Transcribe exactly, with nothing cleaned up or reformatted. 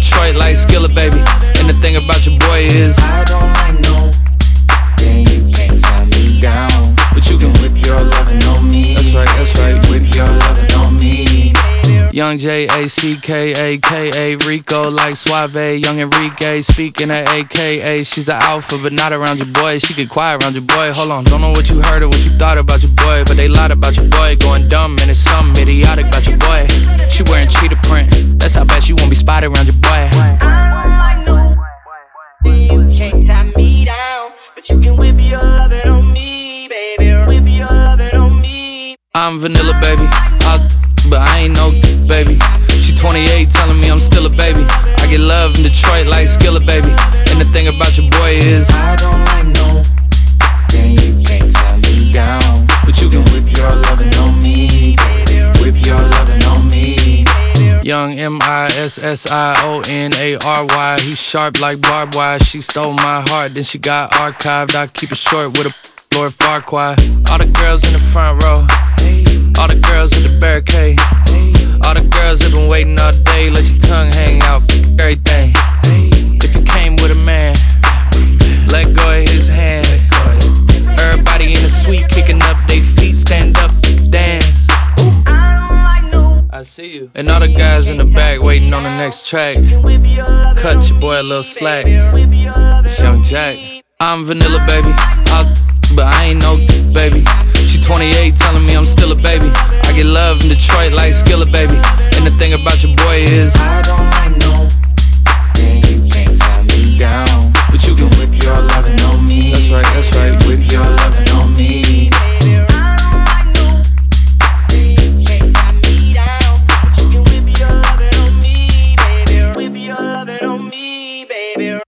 Detroit like Skillet, baby. And the thing about your boy is I don't like no, then you can't tie me down. But you can whip your lovin' on me. That's right, that's right. Whip your lovin' on me. Young J A C K A K A Rico like Suave. Young Enrique speaking at A K A. She's an alpha but not around your boy. She get quiet around your boy. Hold on, don't know what you heard or what you thought about your boy, but they lied about your boy. Going dumb and it's something idiotic about your boy. She wearing cheetah print. That's how bad she won't be spotted around your boy. I don't like no, you can't tie me down, but you can whip your lovin' on me, baby. Whip your lovin' on me. I'm vanilla, baby. I'll but I ain't no baby. She twenty-eight telling me I'm still a baby. I get love in Detroit like Skillet, baby. And the thing about your boy is I don't like no, then you can't tie me down, but you can whip your lovin' on me, baby. Whip your lovin' on me. Young M I S S I O N A R Y. He's sharp like barbed wire. She stole my heart, then she got archived. I keep it short with a Lord Farquaad. All the girls in the front row, all the girls at the barricade, all the girls have been waiting all day. Let your tongue hang out, everything. If you came with a man, let go of his hand. Everybody in the suite kicking up their feet, stand up, dance. I see you. And all the guys in the back waiting on the next track. Cut your boy a little slack. It's Young Jack. I'm vanilla, baby. I'll, but I ain't no baby. She twenty-eight telling me I'm still a baby. I get love in Detroit like Skillet, baby. And the thing about your boy is I don't like no,